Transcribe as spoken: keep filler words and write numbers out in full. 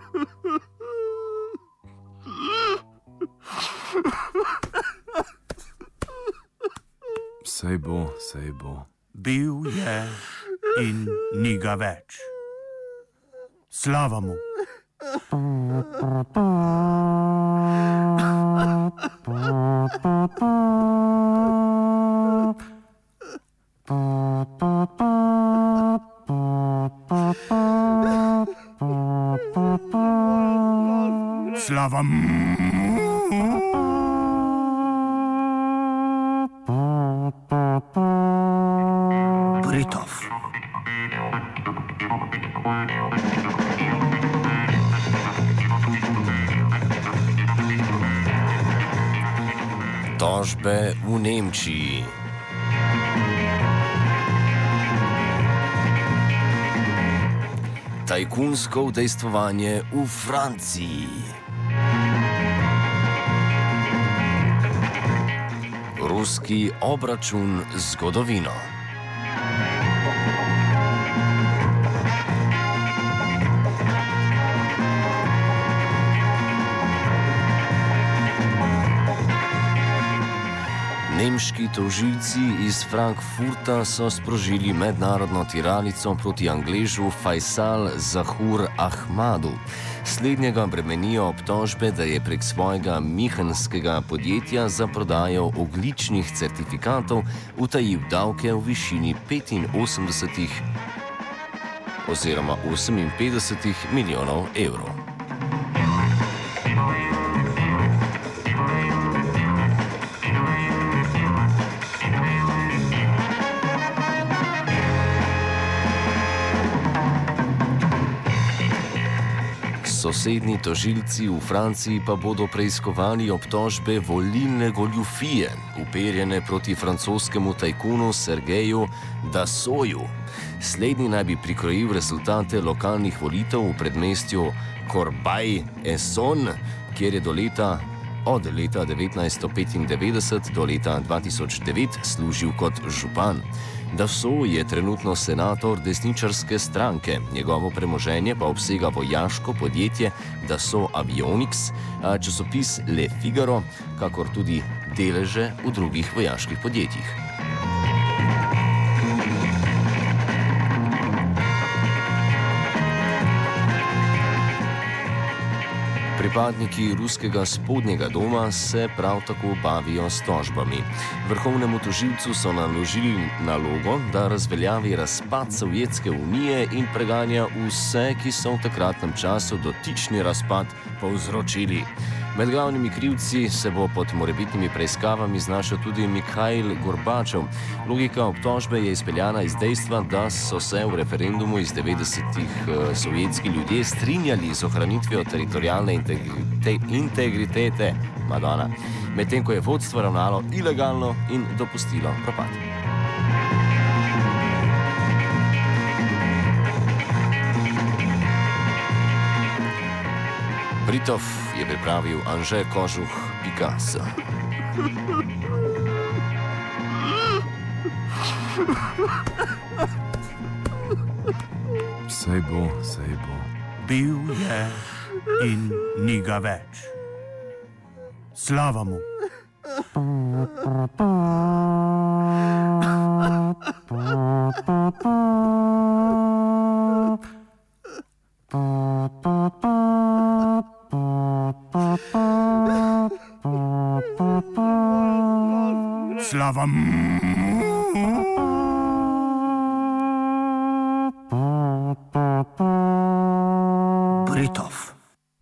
Sej bo, sej bo. Bil je in ni ga več. Slava mu. Slava mu. Britov. Tožbe v Nemčiji. Tajkunsko udejstvovanje v Franciji. Ruski obračun z zgodovino. Nemški tožilci iz Frankfurta so sprožili mednarodno tiralico proti Angležu Faisal Zahur Ahmadu. Slednjega bremenijo obtožbe, da je prek svojega münchenskega podjetja za prodajo ogljičnih certifikatov utajil davke v višini petinosemdeset oziroma oseminpetdeset milijonov evrov. Sosednji tožilci v Franciji pa bodo preiskovali obtožbe volilne goljufije, uperjene proti francoskemu tajkunu Sergeju Dassaultu. Slednji naj bi prikrojil rezultate lokalnih volitev v predmestju Corbeil-Essonnes, kjer je do leta, od leta devetnajststo petindevetdeset do leta dva tisoč devet služil kot župan. Dassault je trenutno senator desničarske stranke, njegovo premoženje pa obsega vojaško podjetje Dassault Avionics, časopis Le Figaro, kakor tudi deleže v drugih vojaških podjetjih. Pripadniki ruskega spodnjega doma se prav tako bavijo s tožbami. Vrhovnemu tožilcu so naložili nalogo, da razveljavi razpad Sovjetske unije in preganja vse, ki so v takratnem času dotični razpad povzročili. Med glavnimi krivci se bo pod morebitnimi preiskavami znašel tudi Mihajl Gorbačov. Logika obtožbe je izpeljana iz dejstva, da so se v referendumu iz devetdesetih sovjetski ljudje strinjali z ohranitvijo teritorialne integritete, integritete Madonna, medtem ko je vodstvo ravnalo ilegalno in dopustilo propad. Britov je pripravil Anže Kožuh pika s. Sej bo, sej bo. Bil je in ni ga več. Slava mu. Slava mu. Britov.